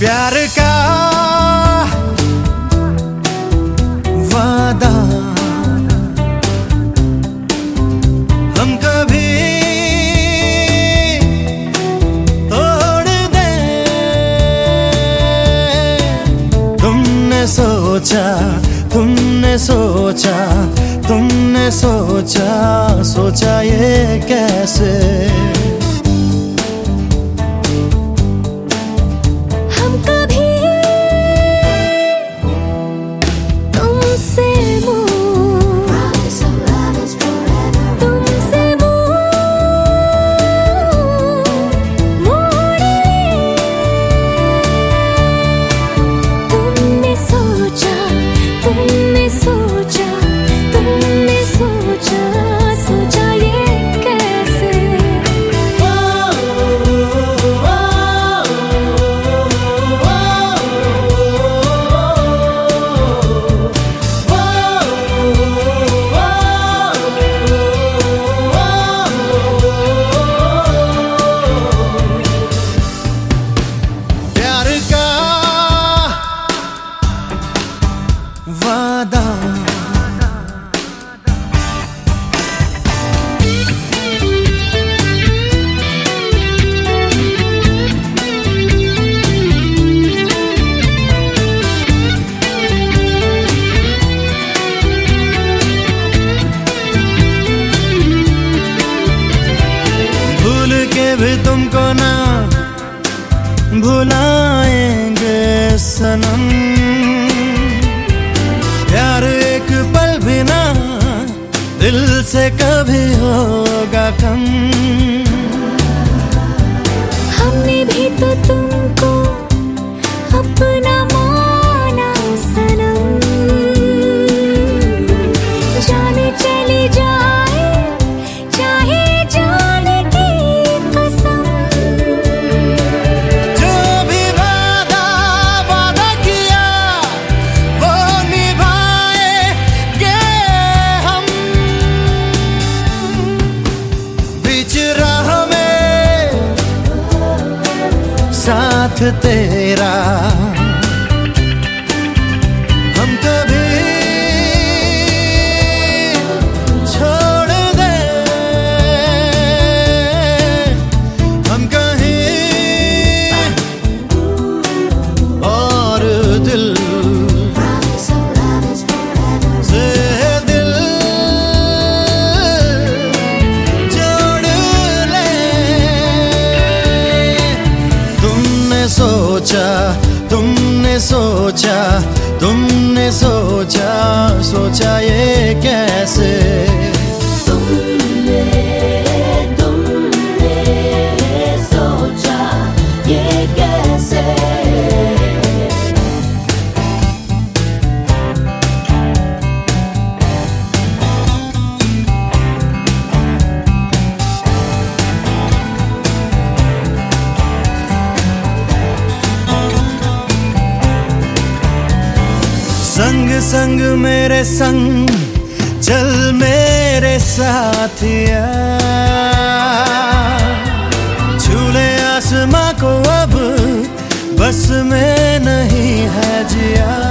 प्यार का वादा हम कभी तोड़ दें। तुमने सोचा, तुमने सोचा, तुमने सोचा, सोचा ये कैसे? वादा भूल के भी तुमको ना भुलाएंगे सनम। प्यार एक पल भी ना दिल से कभी होगा कम। हमने भी तो तुमको अपना माना सनम। जाने चली जाए चाहे जाने की कसम। जो भी वादा वादा किया वो निभाएंगे हम। बीच राह में साथ तेरा हम कभी छोड़ दें। हम कहीं और दिल से दिल जोड़ लें। तुमने सोचा, तुमने सोचा, तुमने सोचा, सोचा ये कैसे? तुमने सोचा ये कैसे? संग संग मेरे संग चल मेरे साथिया। झूले आसमां को अब बस में नहीं है जिया।